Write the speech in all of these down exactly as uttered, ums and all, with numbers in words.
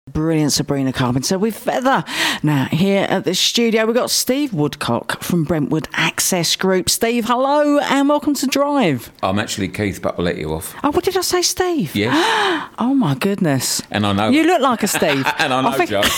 Brilliant Sabrina Carpenter with Feather. Now, here at the studio, we've got Steve Woodcock from Brentwood Access Group. Steve, hello and welcome to Drive. I'm actually Keith, but I'll let you off. Oh, what did I say, Steve? Yes. Oh, my goodness. And I know. You look like a Steve. And I know, I think... Joe.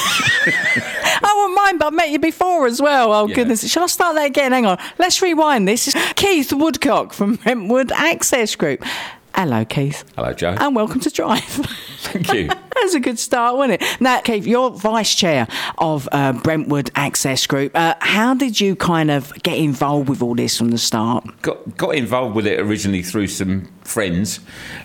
I wouldn't mind, but I've met you before as well. Oh, yeah. Goodness. Shall I start that again? Hang on. Let's rewind this. It's Keith Woodcock from Brentwood Access Group. Hello, Keith. Hello, Joe. And welcome to Drive. Thank you. That's a good start, wasn't it? Now, Keith, you're vice chair of uh, Brentwood Access Group. Uh, how did you kind of get involved with all this from the start? Got got involved with it originally through some friends.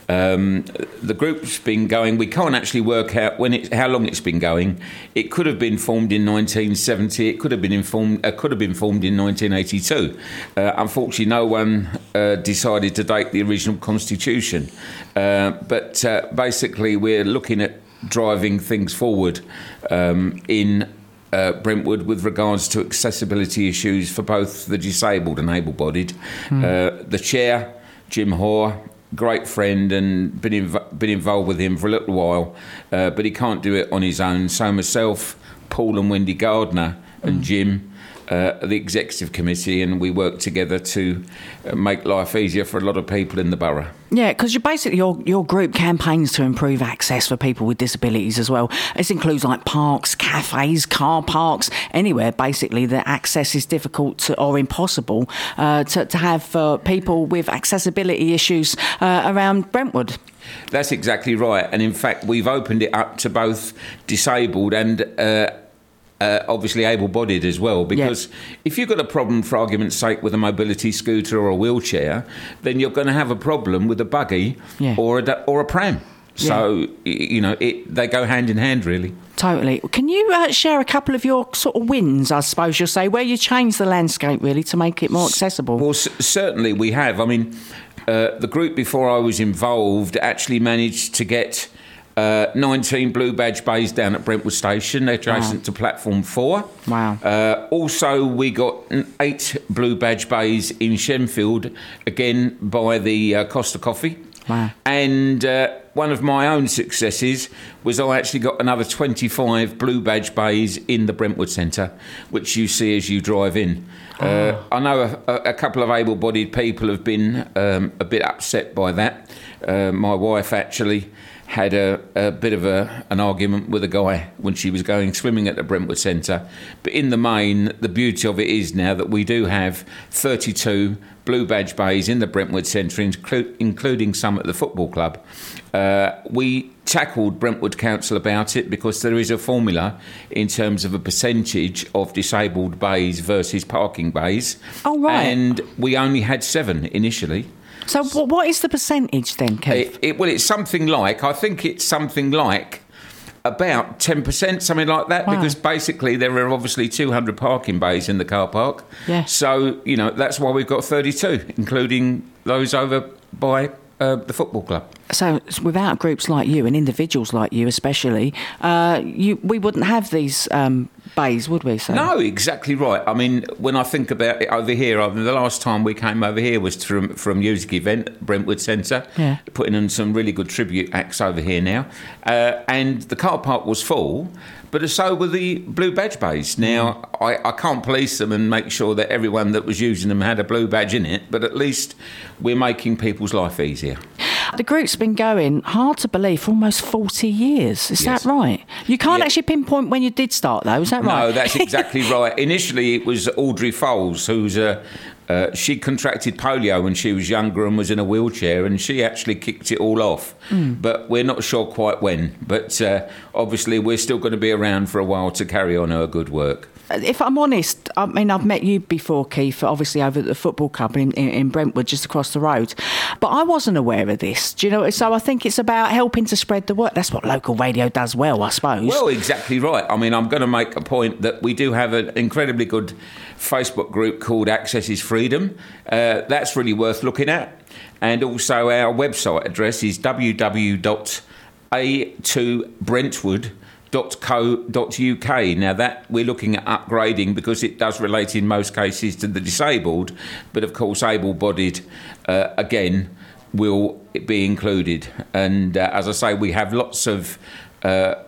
Um, the group's been going. We can't actually work out when it, how long it's been going. It could have been formed in nineteen seventy. It could have been informed. Uh, could have been formed in nineteen eighty-two. Uh, unfortunately, no one uh, decided to date the original constitution. Uh, but uh, basically, we're looking at driving things forward um, in uh, Brentwood with regards to accessibility issues for both the disabled and able-bodied. Mm. Uh, the chair, Jim Hoare, great friend, and been inv- been involved with him for a little while, uh, but he can't do it on his own. So myself, Paul and Wendy Gardner and mm. Jim, Uh, the executive committee, and we work together to uh, make life easier for a lot of people in the borough. Yeah, because you basically your your group campaigns to improve access for people with disabilities as well. This includes like parks, cafes, car parks, anywhere basically that access is difficult to, or impossible uh, to, to have for people with accessibility issues uh, around Brentwood. That's exactly right, and in fact we've opened it up to both disabled and uh, Uh, obviously able-bodied as well, because yeah. if you've got a problem, for argument's sake, with a mobility scooter or a wheelchair, then you're going to have a problem with a buggy yeah. or a or a pram. So yeah. you know it, they go hand in hand, really. Totally. Can you uh, share a couple of your sort of wins, I suppose you'll say, where you changed the landscape really to make it more accessible? Well, c- certainly we have. I mean, uh, the group before I was involved actually managed to get Uh, nineteen blue badge bays down at Brentwood Station, adjacent wow. to platform four. Wow. Uh, also, we got eight blue badge bays in Shenfield, again by the uh, Costa Coffee. Wow. And uh, one of my own successes was I actually got another twenty-five blue badge bays in the Brentwood Centre, which you see as you drive in. Oh. Uh, I know a, a couple of able-bodied people have been um, a bit upset by that. Uh, my wife actually had a, a bit of a, an argument with a guy when she was going swimming at the Brentwood Centre. But in the main, the beauty of it is now that we do have thirty-two blue badge bays in the Brentwood Centre, inclu- including some at the football club. Uh, we tackled Brentwood Council about it because there is a formula in terms of a percentage of disabled bays versus parking bays. Oh, right. And we only had seven initially. So what is the percentage then, Keith? It, it, well, it's something like, I think it's something like about ten percent, something like that, wow. because basically there are obviously two hundred parking bays in the car park. Yeah. So, you know, that's why we've got thirty-two, including those over by uh, the football club. So without groups like you and individuals like you especially, uh, you, we wouldn't have these um, bays, would we? So. No, exactly right. I mean, when I think about it over here, I mean, the last time we came over here was from, from a music event at Brentwood Centre, yeah. putting in some really good tribute acts over here now. Uh, and the car park was full, but so were the blue badge bays. Now, I, I can't police them and make sure that everyone that was using them had a blue badge in it, but at least we're making people's life easier. The group's been going, hard to believe, for almost forty years. Is yes. that right? You can't yeah. actually pinpoint when you did start, though. Is that right? No, that's exactly right. Initially, it was Audrey Foles, who's a... Uh, she contracted polio when she was younger and was in a wheelchair, and she actually kicked it all off. Mm. But we're not sure quite when. But uh, obviously, we're still going to be around for a while to carry on her good work. If I'm honest, I mean, I've met you before, Keith, obviously over at the football club in, in, in Brentwood, just across the road. But I wasn't aware of this, do you know? So I think it's about helping to spread the word. That's what local radio does well, I suppose. Well, exactly right. I mean, I'm going to make a point that we do have an incredibly good Facebook group called Access is Freedom. Uh, that's really worth looking at. And also our website address is w w w dot a two brentwood dot co dot u k. Now that we're looking at upgrading because it does relate in most cases to the disabled, but of course able-bodied uh, again will be included. And uh, as I say, we have lots of uh,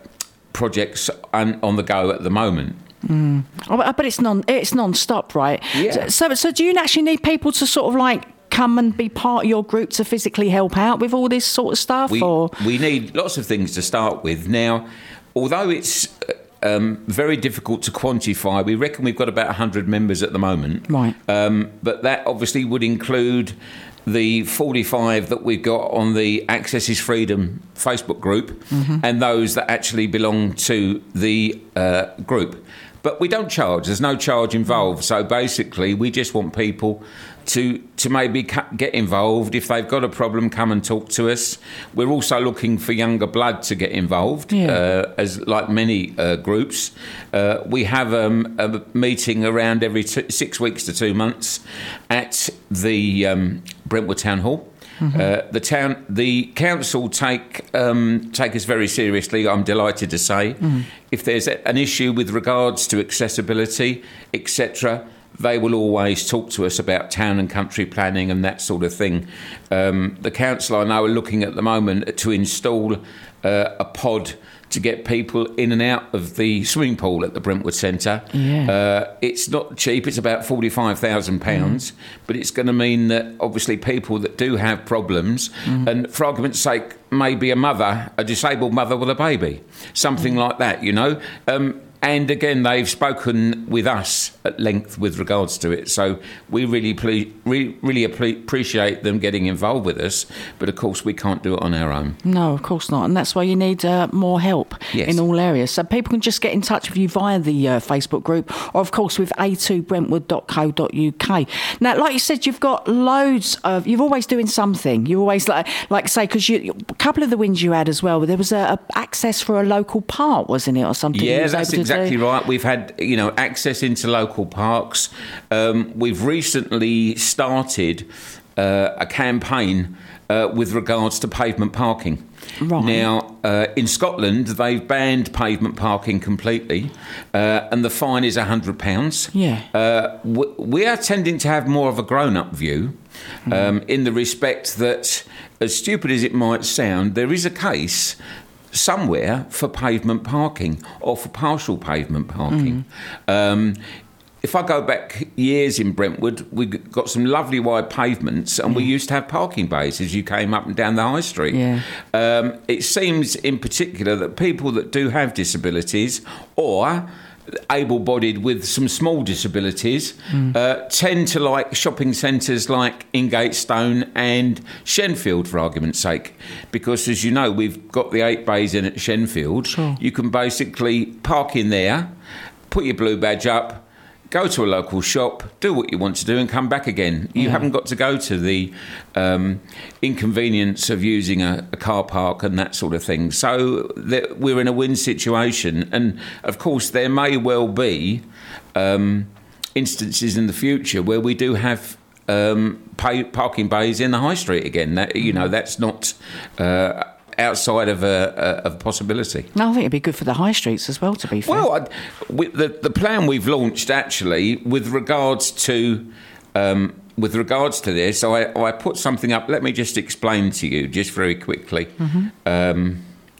projects on, on the go at the moment. Mm. Oh, but it's non it's non-stop, right? Yeah. So, so do you actually need people to sort of like come and be part of your group to physically help out with all this sort of stuff? We, or we need lots of things to start with. Now, although it's um, very difficult to quantify, we reckon we've got about one hundred members at the moment. Right. Um, but that obviously would include the forty-five that we've got on the Access is Freedom Facebook group, mm-hmm. and those that actually belong to the uh, group. But we don't charge. There's no charge involved. So basically, we just want people to to maybe get involved. If they've got a problem, come and talk to us. We're also looking for younger blood to get involved, yeah. uh, as like many uh, groups. Uh, we have um, a meeting around every two, six weeks to two months at the um, Brentwood Town Hall. Mm-hmm. Uh, the town, the council take um, take us very seriously. I'm delighted to say, mm-hmm. if there's an issue with regards to accessibility, et cetera, they will always talk to us about town and country planning and that sort of thing. Um, the council, I know, are looking at the moment to install uh, a pod to get people in and out of the swimming pool at the Brentwood Centre. Yeah. Uh, it's not cheap, it's about forty-five thousand pounds, mm. but it's going to mean that obviously people that do have problems, mm. and for argument's sake, maybe a mother, a disabled mother with a baby, something mm. like that, you know. Um, And again, they've spoken with us at length with regards to it. So we really, ple- re- really appreciate them getting involved with us. But of course, we can't do it on our own. No, of course not. And that's why you need uh, more help yes. in all areas. So people can just get in touch with you via the uh, Facebook group, or of course with a two brentwood dot co dot uk. Now, like you said, you've got loads of, you're always doing something. You always, like, like say, because you, a couple of the wins you had as well, there was a, a access for a local park, wasn't it, or something? Yeah, that's exactly. Exactly do. right. We've had, you know, access into local parks. Um, we've recently started uh, a campaign uh, with regards to pavement parking. Right. Now, uh, in Scotland, they've banned pavement parking completely, uh, and the fine is one hundred pounds. Yeah. Uh, w- we are tending to have more of a grown-up view, um, mm. in the respect that, as stupid as it might sound, there is a case somewhere for pavement parking or for partial pavement parking. Mm. Um, if I go back years in Brentwood, we got some lovely wide pavements, and yeah. we used to have parking bays as you came up and down the high street. Yeah. Um, it seems in particular that people that do have disabilities or able-bodied with some small disabilities mm. uh, tend to like shopping centres like Ingatestone and Shenfield, for argument's sake, because as you know, we've got the eight bays in at Shenfield. Sure. You can basically park in there, put your blue badge up, go to a local shop, do what you want to do and come back again. You yeah. haven't got to go to the um, inconvenience of using a, a car park and that sort of thing. So th- we're in a win situation. And, of course, there may well be um, instances in the future where we do have um, pay- parking bays in the high street again. That, you know, that's not Uh, outside of a, a, a possibility. No, I think it'd be good for the high streets as well, to be fair. Well, I, with the, the plan we've launched, actually, with regards to um, with regards to this, I, I put something up. Let me just explain to you, just very quickly. Mm-hmm. Um,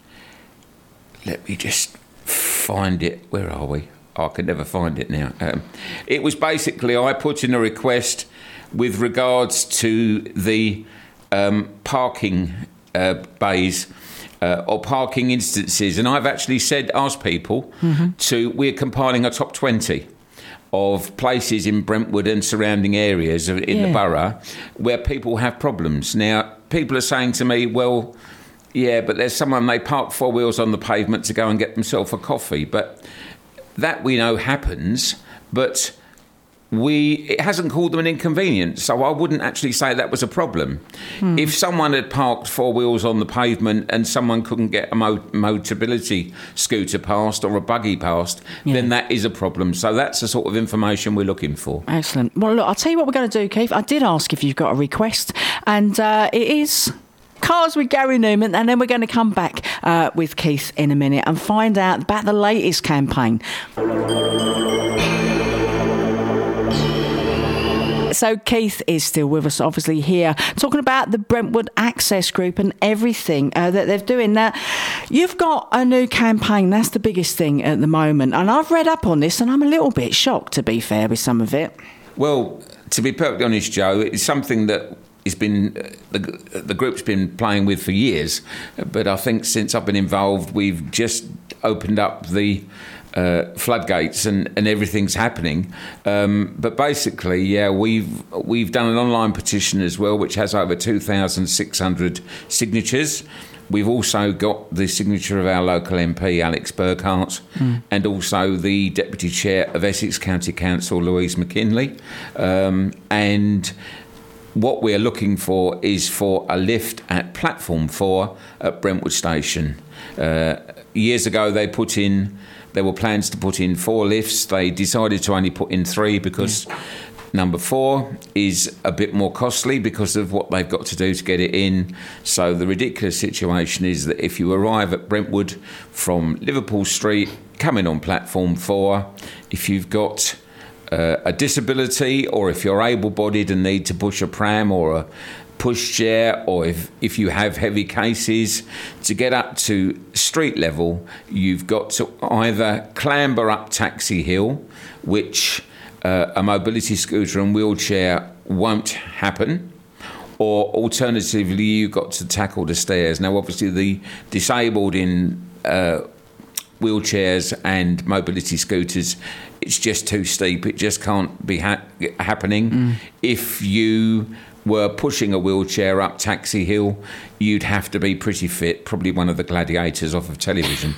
let me just find it. Where are we? Oh, I can never find it now. Um, it was basically, I put in a request with regards to the um, parking Uh, bays uh, or parking instances, and I've actually said, asked people mm-hmm. to, we're compiling a top twenty of places in Brentwood and surrounding areas in yeah. the borough where people have problems. Now, people are saying to me, well, yeah, but there's someone, they park four wheels on the pavement to go and get themselves a coffee, but that we know happens, but We it hasn't called them an inconvenience, so I wouldn't actually say that was a problem. Hmm. If someone had parked four wheels on the pavement and someone couldn't get a mo- mobility scooter past or a buggy past, yeah. then that is a problem. So that's the sort of information we're looking for. Excellent. Well, look, I'll tell you what we're going to do, Keith. I did ask if you've got a request, and uh, it is Cars with Gary Newman, and then we're going to come back uh, with Keith in a minute and find out about the latest campaign. so Keith is still with us, obviously, here, talking about the Brentwood Access Group and everything uh, that they're doing. Now, you've got a new campaign. That's the biggest thing at the moment. And I've read up on this, and I'm a little bit shocked, to be fair, with some of it. Well, to be perfectly honest, Joe, it's something that it's been the, the group's been playing with for years, but I think since I've been involved, we've just opened up the uh, floodgates and, and everything's happening. Um, but basically, yeah, we've we've done an online petition as well, which has over two thousand six hundred signatures. We've also got the signature of our local M P, Alex Burkhart, mm. and also the Deputy Chair of Essex County Council, Louise McKinley, um, and what we're looking for is for a lift at platform four at Brentwood Station. Uh, years ago, they put in, there were plans to put in four lifts. They decided to only put in three because yeah. number four is a bit more costly because of what they've got to do to get it in. So the ridiculous situation is that if you arrive at Brentwood from Liverpool Street, coming on platform four, if you've got Uh, a disability, or if you're able-bodied and need to push a pram or a pushchair, or if, if you have heavy cases, to get up to street level, you've got to either clamber up Taxi Hill, which uh, a mobility scooter and wheelchair won't happen, or alternatively, you've got to tackle the stairs. Now, obviously, the disabled in uh, wheelchairs and mobility scooters, it's just too steep. It just can't be ha- happening. Mm. If you were pushing a wheelchair up Taxi Hill, you'd have to be pretty fit, probably one of the gladiators off of television.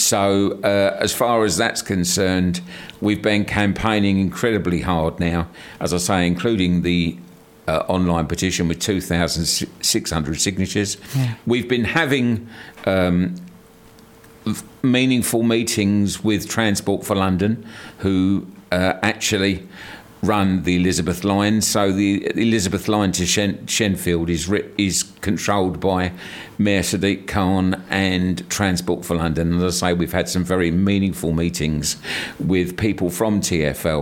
So uh, as far as that's concerned, we've been campaigning incredibly hard now, as I say, including the uh, online petition with two thousand six hundred signatures. Yeah. We've been having Um, meaningful meetings with Transport for London, who uh, actually run the Elizabeth line. So the Elizabeth line to Shen- Shenfield is ri- is controlled by Mayor Sadiq Khan and Transport for London. And as I say, we've had some very meaningful meetings with people from T F L.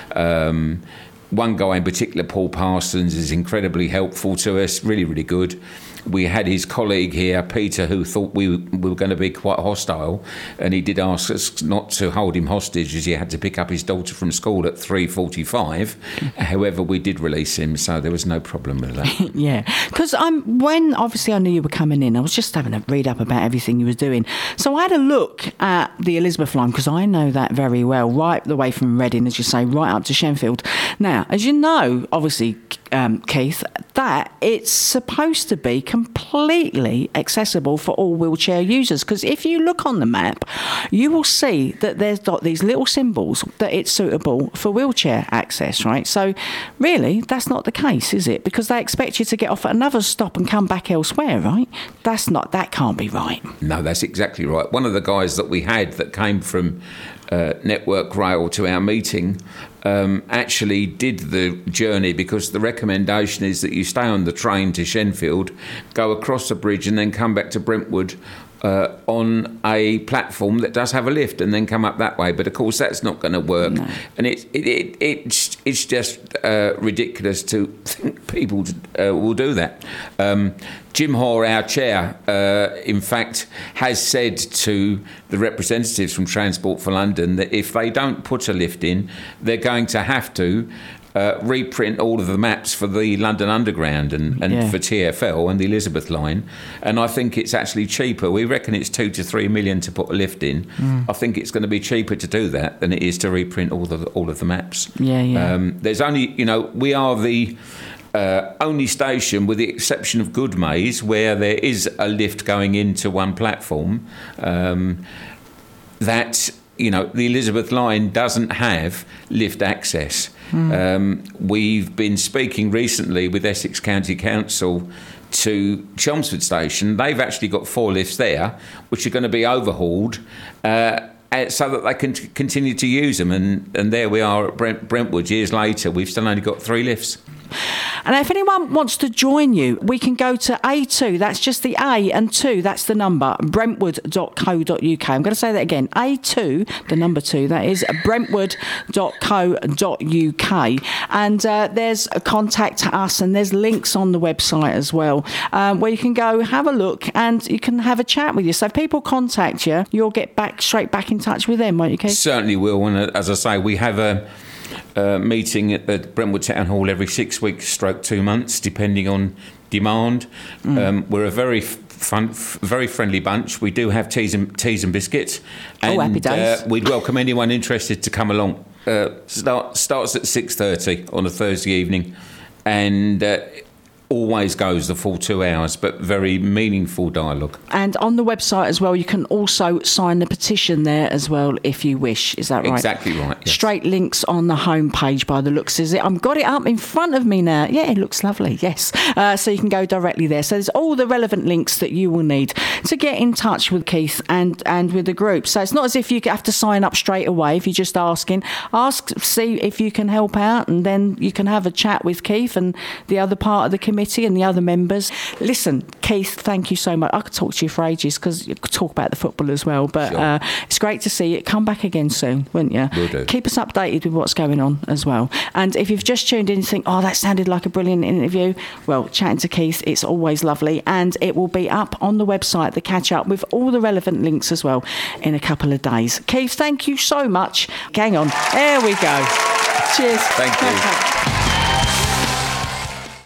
Um, one guy in particular, Paul Parsons, is incredibly helpful to us, really, really good. We had his colleague here, Peter, who thought we, we were going to be quite hostile, and he did ask us not to hold him hostage as he had to pick up his daughter from school at three forty-five. However, we did release him, so there was no problem with that. Yeah, because um, when obviously I knew you were coming in, I was just having a read up about everything you were doing. So I had a look at the Elizabeth line, because I know that very well, right the way from Reading, as you say, right up to Shenfield. Now, as you know, obviously, um, Keith, that it's supposed to be completely accessible for all wheelchair users, because if you look on the map, you will see that there's got these little symbols that it's suitable for wheelchair access, right? So really, that's not the case, is it? Because they expect you to get off at another stop and come back elsewhere, right? That's not, that can't be right. No, that's exactly right. One of the guys that we had that came from uh, Network Rail to our meeting Um, actually did the journey, because the recommendation is that you stay on the train to Shenfield, go across the bridge and then come back to Brentwood uh, on a platform that does have a lift, and then come up that way. But of course that's not going to work. No. And it, it, it, it's, it's just uh, ridiculous to think people uh, will do that. Um, Jim Hoare, our chair, uh, in fact, has said to the representatives from Transport for London that if they don't put a lift in, they're going to have to uh, reprint all of the maps for the London Underground and, and yeah. for T F L and the Elizabeth line. And I think it's actually cheaper. We reckon it's two to three million to put a lift in. Mm. I think it's going to be cheaper to do that than it is to reprint all the all of the maps. Yeah, yeah. Um, there's only, you know, we are the Uh, only station, with the exception of Goodmayes, where there is a lift going into one platform, um, that, you know, the Elizabeth line doesn't have lift access. Mm. Um, we've been speaking recently with Essex County Council to Chelmsford Station. They've actually got four lifts there, which are going to be overhauled, uh, so that they can t- continue to use them. And, and there we are at Brent- Brentwood years later. We've still only got three lifts. And if anyone wants to join you, we can go to A two, that's just the A, and two, that's the number, brentwood dot co dot uk. I'm going to say that again, A two, the number two, that is brentwood dot co dot uk. And uh, there's a contact us, and there's links on the website as well, um, where you can go have a look and you can have a chat with you. So if people contact you, you'll get back straight back in touch with them, won't you, Keith? Certainly will. And as I say, we have a Uh, meeting at the Brentwood Town Hall every six weeks stroke two months, depending on demand. Mm. Um, we're a very fun, f- very friendly bunch. We do have teas and, teas and biscuits. And, oh, happy days. Uh, we'd welcome anyone interested to come along. Uh, start, starts at six thirty on a Thursday evening, and uh, always goes the full two hours, but very meaningful dialogue. And on the website as well, you can also sign the petition there as well if you wish. Is that right? Exactly right. Yes. Straight links on the homepage by the looks of it. I've got it up in front of me now. Yeah, it looks lovely. Yes. Uh, so you can go directly there. So there's all the relevant links that you will need to get in touch with Keith and, and with the group. So it's not as if you have to sign up straight away. If you're just asking, ask, see if you can help out, and then you can have a chat with Keith and the other part of the committee and the other members. Listen, Keith, thank you so much. I could talk to you for ages because you could talk about the football as well, but sure. uh, it's great to see you. Come back again soon, won't you? Will do. Keep us updated with what's going on as well. And if you've just tuned in and think, oh, that sounded like a brilliant interview, well, chatting to Keith, it's always lovely, and it will be up on the website, the catch up, with all the relevant links as well in a couple of days. Keith, thank you so much. Gang on. There we go. Cheers. Thank you.